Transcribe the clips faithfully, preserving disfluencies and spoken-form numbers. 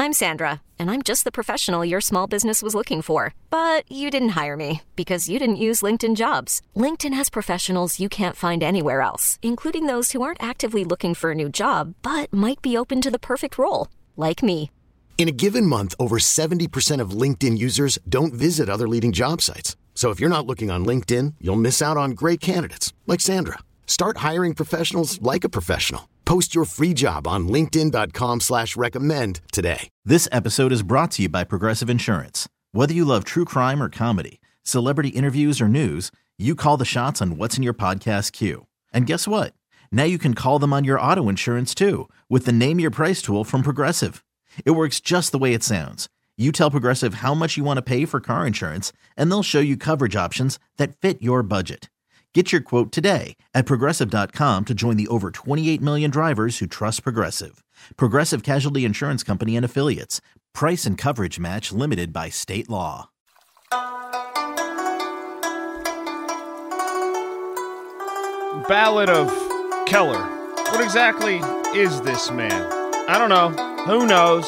I'm Sandra, and I'm just the professional your small business was looking for. But you didn't hire me because you didn't use LinkedIn Jobs. LinkedIn has professionals you can't find anywhere else, including those who aren't actively looking for a new job, but might be open to the perfect role, like me. In a given month, over seventy percent of LinkedIn users don't visit other leading job sites. So if you're not looking on LinkedIn, you'll miss out on great candidates like Sandra. Start hiring professionals like a professional. Post your free job on linkedin.com slash recommend today. This episode is brought to you by Progressive Insurance. Whether you love true crime or comedy, celebrity interviews or news, you call the shots on what's in your podcast queue. And guess what? Now you can call them on your auto insurance too with the Name Your Price tool from Progressive. It works just the way it sounds. You tell Progressive how much you want to pay for car insurance, and they'll show you coverage options that fit your budget. Get your quote today at Progressive dot com to join the over twenty-eight million drivers who trust Progressive. Progressive Casualty Insurance Company and Affiliates. Price and coverage match limited by state law. Ballad of Keller. What exactly is this man? I don't know. Who knows?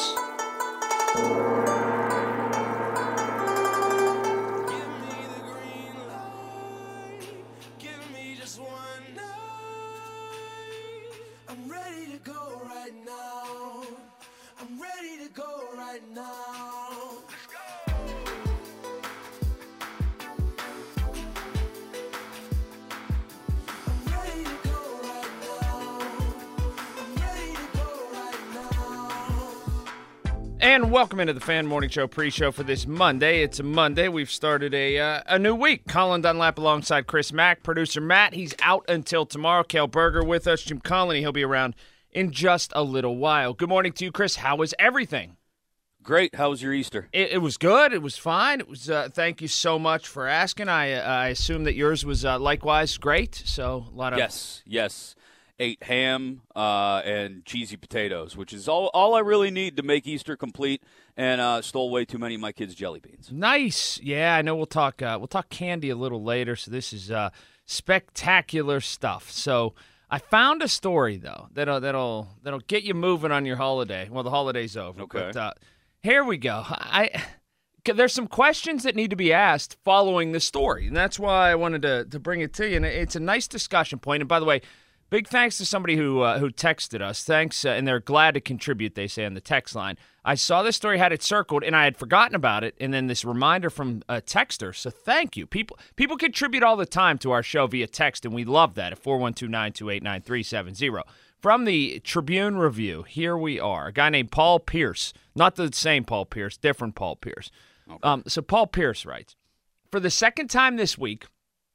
And welcome into the Fan Morning Show pre-show for this Monday. It's a Monday. We've started a uh, a new week. Colin Dunlap alongside Chris Mack. Producer Matt, he's out until tomorrow. Cale Berger with us. Jim Conley, he'll be around in just a little while. Good morning to you, Chris. How was everything? Great. How was your Easter? It, it was good. It was fine. It was. Uh, thank you so much for asking. I uh, I assume that yours was uh, likewise great. So a lot of yes, yes. Ate ham uh, and cheesy potatoes, which is all all I really need to make Easter complete. And uh, stole way too many of my kids' jelly beans. Nice. Yeah, I know. We'll talk. Uh, we'll talk candy a little later. So this is uh, spectacular stuff. So I found a story though that'll that'll that'll get you moving on your holiday. Well, the holiday's over. Okay. But, uh, here we go. I there's some questions that need to be asked following the story, and that's why I wanted to to bring it to you. And it's a nice discussion point. And by the way, big thanks to somebody who uh, who texted us. Thanks, uh, and they're glad to contribute, they say on the text line. I saw this story, had it circled, and I had forgotten about it, and then this reminder from a texter, so thank you. People people contribute all the time to our show via text, and we love that at four one two, nine two eight, nine three seven zero. From the Tribune Review, here we are. A guy named Paul Pierce, not the same Paul Pierce, different Paul Pierce. Okay. Um, so Paul Pierce writes, for the second time this week,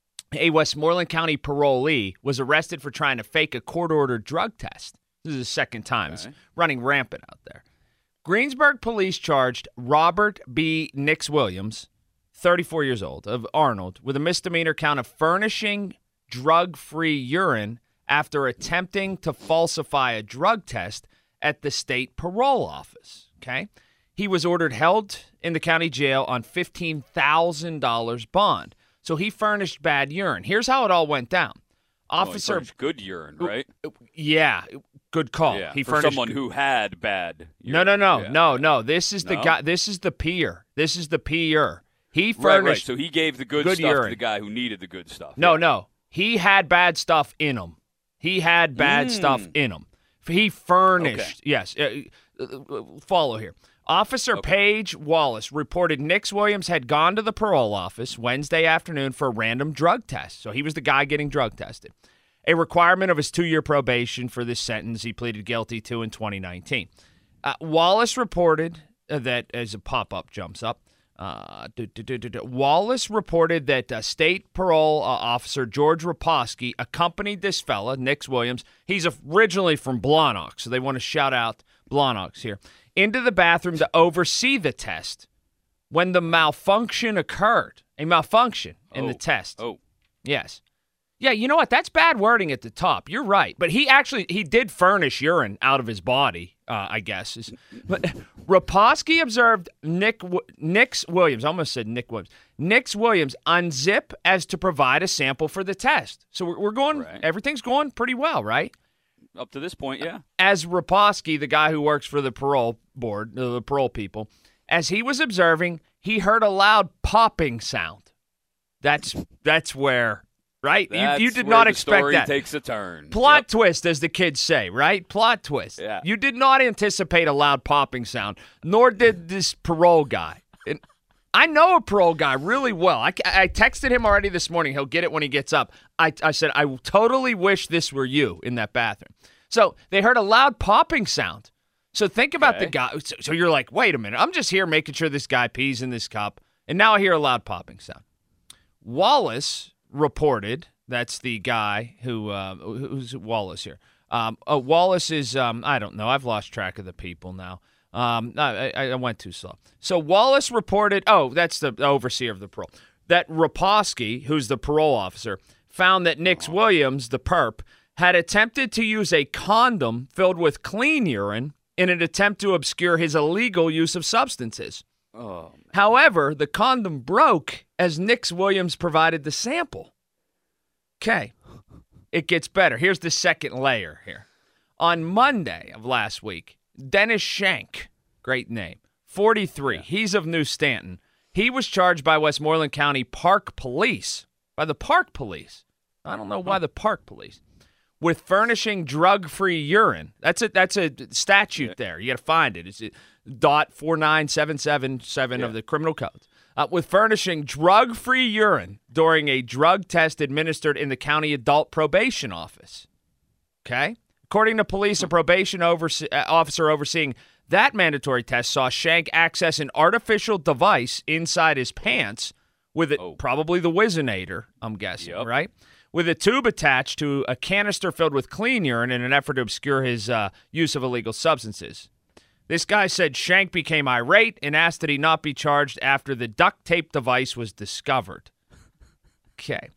a Westmoreland County parolee was arrested for trying to fake a court-ordered drug test. This is the second time. Okay. It's running rampant out there. Greensburg police charged Robert B. Nix Williams, thirty-four years old, of Arnold, with a misdemeanor count of furnishing drug-free urine after attempting to falsify a drug test at the state parole office. Okay? He was ordered held in the county jail on fifteen thousand dollars bond. So he furnished bad urine. Here's how it all went down. Officer, oh, he furnished good urine, right? Yeah, good call. Yeah, he for furnished someone who had bad urine. No, no, no, yeah. no, no. This is no? the guy. This is the peer. This is the peer. He furnished. Right, right. So he gave the good, good stuff urine. to the guy who needed the good stuff. No, yeah. no. He had bad stuff in him. He had bad mm. stuff in him. He furnished. Okay. Yes. Uh, follow here. Officer okay. Paige Wallace reported Nix Williams had gone to the parole office Wednesday afternoon for a random drug test. So he was the guy getting drug tested. A requirement of his two-year probation for this sentence he pleaded guilty to in twenty nineteen. Uh, Wallace reported uh, that, as a pop-up jumps up, uh, do, do, do, do, do. Wallace reported that uh, state parole uh, officer George Raposki accompanied this fella, Nix Williams. He's originally from Blawnock, so they want to shout out Blawnox here, into the bathroom to oversee the test when the malfunction occurred. A malfunction in oh. the test. Oh. Yes. Yeah, you know what? That's bad wording at the top. You're right. But he actually, he did furnish urine out of his body, uh, I guess. But Raposki observed Nick Nix Williams, I almost said Nick Williams, Nix Williams unzip as to provide a sample for the test. So we're, we're going, right. everything's going pretty well, right? Up to this point, yeah. As Raposky, the guy who works for the parole board, the parole people, as he was observing, he heard a loud popping sound. That's that's where, right? That's you, you did where not the expect story that. Takes a turn. Plot Yep. twist, as the kids say, right? Plot twist. Yeah. You did not anticipate a loud popping sound, nor did this parole guy. And I know a parole guy really well. I, I texted him already this morning. He'll get it when he gets up. I, I said, I totally wish this were you in that bathroom. So they heard a loud popping sound. So think about Okay. the guy. So, so you're like, wait a minute. I'm just here making sure this guy pees in this cup. And now I hear a loud popping sound. Wallace reported, that's the guy who, uh, who's Wallace here. Um, oh, Wallace is, um, I don't know. I've lost track of the people now. Um, I, I, I went too slow. So Wallace reported, oh, that's the overseer of the parole, that Raposky, who's the parole officer, found that Nix Williams, the perp, had attempted to use a condom filled with clean urine in an attempt to obscure his illegal use of substances. Oh, However, the condom broke as Nix Williams provided the sample. Okay. It gets better. Here's the second layer here. On Monday of last week, Dennis Shank, great name, forty-three. Yeah. He's of New Stanton. He was charged by Westmoreland County Park Police, by the Park Police. I don't know why the Park Police. With furnishing drug-free urine. That's a that's a statute yeah. there. You got to find it. It's dot four nine seven seven seven yeah. of the criminal codes. Uh, with furnishing drug-free urine during a drug test administered in the county adult probation office. Okay? According to police, a probation overse- uh, officer overseeing that mandatory test saw Shank access an artificial device inside his pants with it, oh. probably the Whizzinator, I'm guessing, yep. right? With a tube attached to a canister filled with clean urine in an effort to obscure his uh, use of illegal substances. This guy said Shank became irate and asked that he not be charged after the duct tape device was discovered. Okay.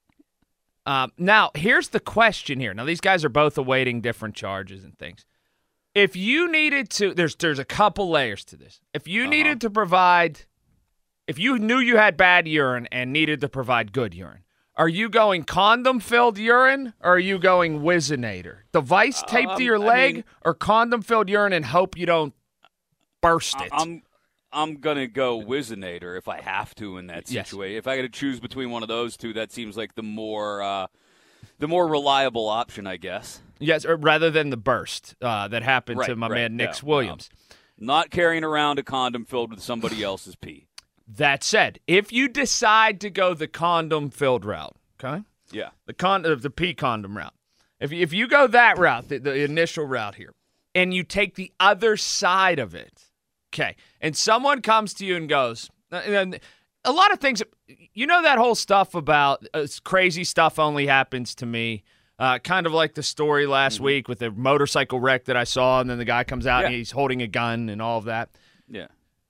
Um, now, here's the question here. Now, these guys are both awaiting different charges and things. If you needed to, there's there's a couple layers to this. If you uh-huh. needed to provide, if you knew you had bad urine and needed to provide good urine, are you going condom-filled urine or are you going Whizzinator? Device taped um, to your leg I mean, or condom-filled urine and hope you don't burst it? I'm I'm going to go Whizzinator if I have to in that situation. Yes. If I got to choose between one of those two, that seems like the more uh, the more reliable option, I guess. Yes, or rather than the burst uh, that happened right, to my right, man Nix yeah, Williams. Um, not carrying around a condom filled with somebody else's pee. That said, if you decide to go the condom-filled route, okay? Yeah. The con the pee condom route. If you, if you go that route, the, the initial route here, and you take the other side of it, okay, and someone comes to you and goes, and a lot of things, you know that whole stuff about uh, crazy stuff only happens to me, uh, kind of like the story last mm-hmm. week with the motorcycle wreck that I saw, and then the guy comes out yeah. and he's holding a gun and all of that. Yeah.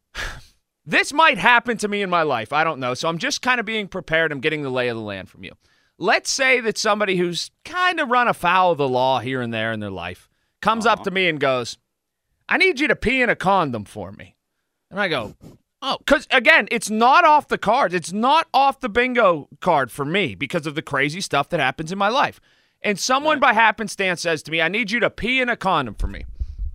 This might happen to me in my life. I don't know. So I'm just kind of being prepared. I'm getting the lay of the land from you. Let's say that somebody who's kind of run afoul of the law here and there in their life comes uh-huh. up to me and goes, I need you to pee in a condom for me. And I go, oh, because, again, it's not off the cards. It's not off the bingo card for me because of the crazy stuff that happens in my life. And someone right. by happenstance says to me, I need you to pee in a condom for me.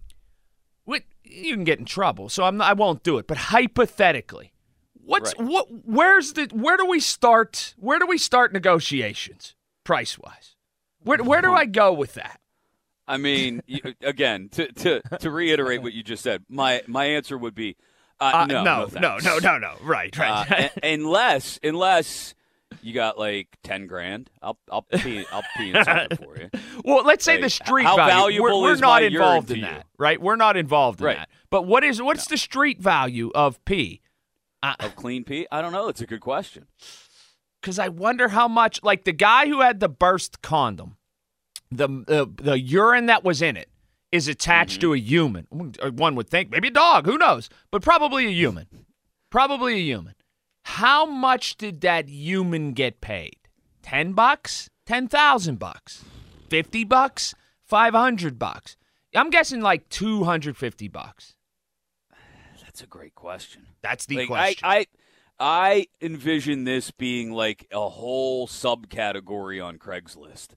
You can get in trouble, so I'm not, I won't do it. But hypothetically, what's right. what? Where's the? Where do we start? Where do we start negotiations, price wise? Where where do I go with that? I mean, you, again, to, to to reiterate what you just said, my my answer would be uh, uh, no, no, no, no, no, no, no. Right, right. Uh, unless unless. You got like ten grand. I'll I'll pee I'll pee in something for you. Well, let's say like, the street how value. Valuable we're we're is not my involved in to that, you? right? We're not involved in right. that. But what is what's no. the street value of pee? Uh, of clean pee? I don't know. It's a good question. Because I wonder how much, like the guy who had the burst condom, the the, the urine that was in it is attached mm-hmm. to a human. One would think maybe a dog. Who knows? But probably a human. Probably a human. How much did that human get paid? Ten bucks? Ten thousand bucks? Fifty bucks? Five hundred bucks? I'm guessing like two hundred fifty bucks. That's a great question. That's the like, question. I, I I envision this being like a whole subcategory on Craigslist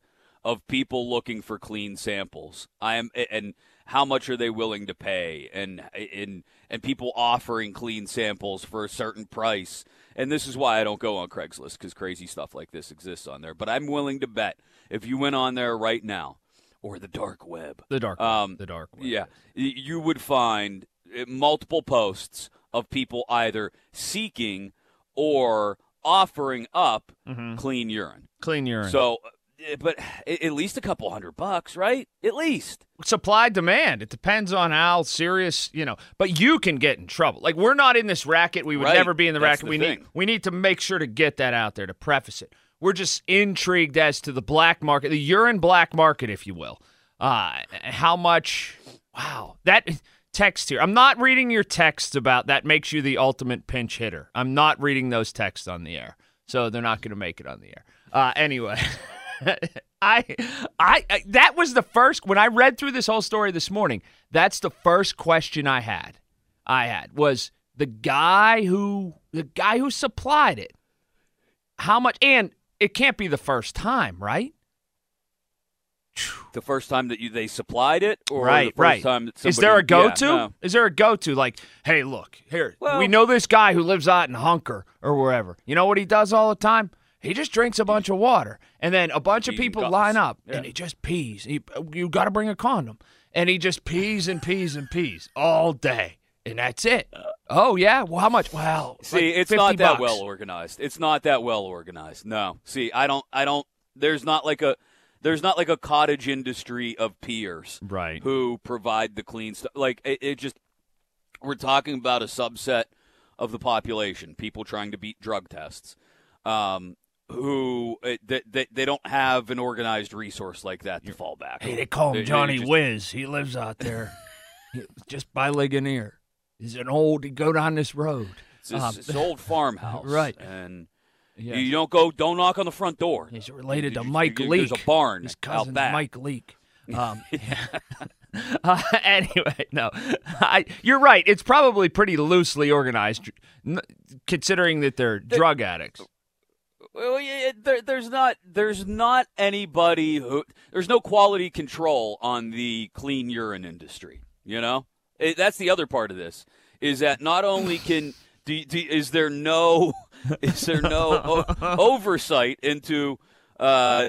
of people looking for clean samples. I am, and how much are they willing to pay, and and and people offering clean samples for a certain price. And this is why I don't go on Craigslist, because crazy stuff like this exists on there. But I'm willing to bet if you went on there right now, or the dark web, the dark, um, the dark web, yeah, you would find multiple posts of people either seeking or offering up mm-hmm. clean urine. Clean urine. So, but at least a couple hundred bucks, right? At least. Supply demand. It depends on how serious, you know. But you can get in trouble. Like, we're not in this racket. We would right. never be in the That's racket. The we thing. need we need to make sure to get that out there to preface it. We're just intrigued as to the black market, the urine black market, if you will. Uh, how much? Wow, that text here. I'm not reading your text about that makes you the ultimate pinch hitter. I'm not reading those texts on the air, so they're not going to make it on the air. Uh, anyway. I, I, I, that was the first, when I read through this whole story this morning, that's the first question I had. I had was the guy who, the guy who supplied it. How much, and it can't be the first time, right? The first time that you they supplied it, or right, the first right. time that somebody, is there a go-to? Yeah, no. Is there a go-to? Like, hey, look, here, well, we know this guy who lives out in Hunker or wherever. You know what he does all the time? He just drinks a bunch of water, and then a bunch of people line up, yeah. and he just pees. He, you got to bring a condom, and he just pees and pees and pees all day, and that's it. Oh yeah, well, how much? Well, see, like it's not that bucks. well organized. It's not that well organized. No, see, I don't, I don't. There's not like a, there's not like a cottage industry of peers, right, who provide the clean stuff. Like it, it just, we're talking about a subset of the population, people trying to beat drug tests. Um, who they, they, they don't have an organized resource like that to fall back on. Hey, they call him they, Johnny just, Whiz. He lives out there just by Ligonier. He's an old, he go down this road. It's this, um, this old farmhouse. Right. And yeah. you don't go, don't knock on the front door. He's related you, to you, Mike you, Leake. There's a barn His out cousin's back. Mike Leake. Um, uh, anyway, no, I, you're right. It's probably pretty loosely organized, considering that they're the, drug addicts. Well, yeah, there, there's not there's not anybody who there's no quality control on the clean urine industry. You know, it, that's the other part of this is that not only can do, do, is there no is there no o- oversight into uh,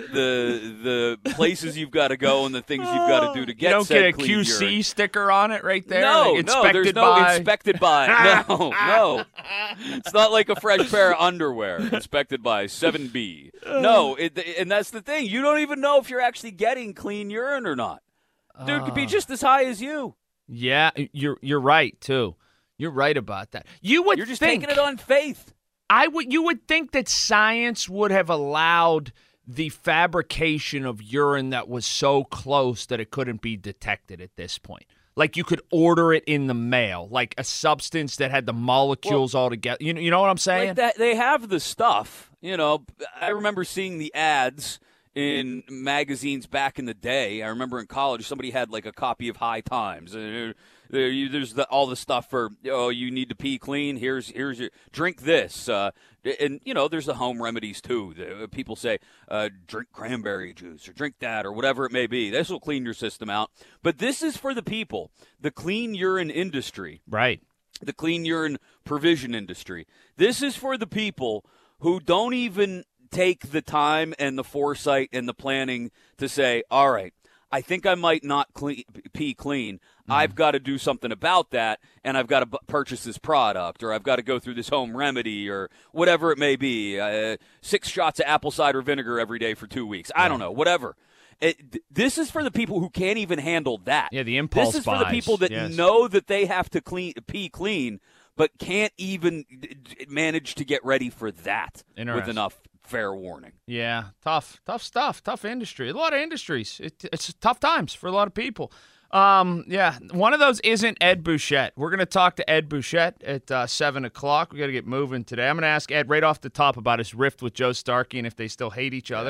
the the places you've got to go and the things you've got to do to get. You don't said get a clean Q C urine. sticker on it right there. No, like no, there's no by... inspected by. No, no, it's not like a fresh pair of underwear inspected by seven B. No, it, and that's the thing. You don't even know if you're actually getting clean urine or not. Dude could be just as high as you. Yeah, you're you're right too. You're right about that. You would You're just think, taking it on faith. I would. You would think that science would have allowed the fabrication of urine that was so close that it couldn't be detected at this point. Like you could order it in the mail, like a substance that had the molecules well, all together. You know, you know what I'm saying? Like that, they have the stuff. You know, I remember seeing the ads in magazines back in the day. I remember in college somebody had like a copy of High Times. There's the, all the stuff for, oh, you need to pee clean. Here's here's your drink this. Uh, and, you know, there's the home remedies, too. The, people say uh, drink cranberry juice or drink that or whatever it may be. This will clean your system out. But this is for the people, the clean urine industry. Right. The clean urine provision industry. This is for the people who don't even take the time and the foresight and the planning to say, all right, I think I might not clean, pee clean. Mm-hmm. I've got to do something about that, and I've got to b- purchase this product, or I've got to go through this home remedy, or whatever it may be. Uh, six shots of apple cider vinegar every day for two weeks. I don't know, whatever. It, th- this is for the people who can't even handle that. Yeah, the impulse This is buys. for the people that yes. know that they have to clean, pee clean, but can't even d- d- manage to get ready for that with enough fair warning. Yeah, tough, tough stuff, tough industry. A lot of industries. It, it's tough times for a lot of people. Um, yeah, one of those isn't Ed Bouchette. We're going to talk to Ed Bouchette at uh, seven o'clock. We got to get moving today. I'm going to ask Ed right off the top about his rift with Joe Starkey and if they still hate each other.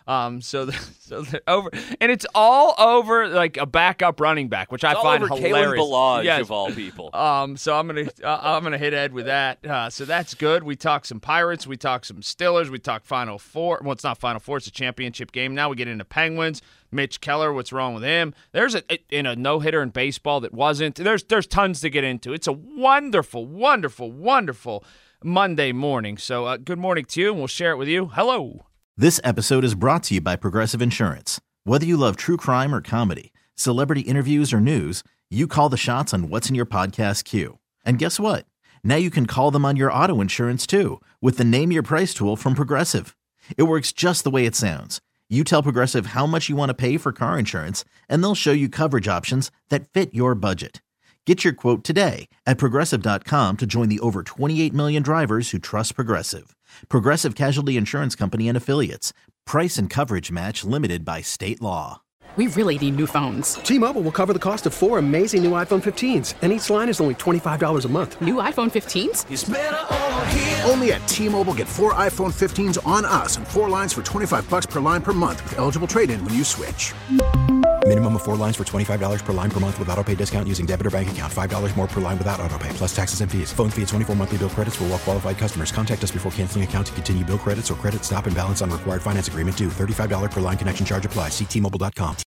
Um, so, the, so they're over, and it's all over like a backup running back, which it's I all find over hilarious. Kalen Ballage, yes. of all people. Um, so I'm gonna uh, I'm gonna hit Ed with that. Uh, so that's good. We talk some Pirates, we talk some Steelers, we talk Final Four. Well, it's not Final Four; it's a championship game. Now we get into Penguins. Mitch Keller, what's wrong with him? There's a in a no hitter in baseball that wasn't. There's there's tons to get into. It's a wonderful, wonderful, wonderful Monday morning. So uh, good morning to you, and we'll share it with you. Hello. This episode is brought to you by Progressive Insurance. Whether you love true crime or comedy, celebrity interviews or news, you call the shots on what's in your podcast queue. And guess what? Now you can call them on your auto insurance too with the Name Your Price tool from Progressive. It works just the way it sounds. You tell Progressive how much you want to pay for car insurance, and they'll show you coverage options that fit your budget. Get your quote today at Progressive dot com to join the over twenty-eight million drivers who trust Progressive. Progressive Casualty Insurance Company and Affiliates. Price and coverage match limited by state law. We really need new phones. T-Mobile will cover the cost of four amazing new iPhone fifteens, and each line is only twenty-five dollars a month. New iPhone fifteens? It's better over here. Only at T-Mobile, get four iPhone fifteens on us and four lines for twenty-five dollars per line per month with eligible trade-in when you switch. Minimum of four lines for twenty-five dollars per line per month with autopay discount using debit or bank account. five dollars more per line without autopay, plus taxes and fees. Phone fee at twenty-four monthly bill credits for well-qualified customers. Contact us before canceling account to continue bill credits or credit stop and balance on required finance agreement due. thirty-five dollars per line connection charge applies. See T Mobile dot com.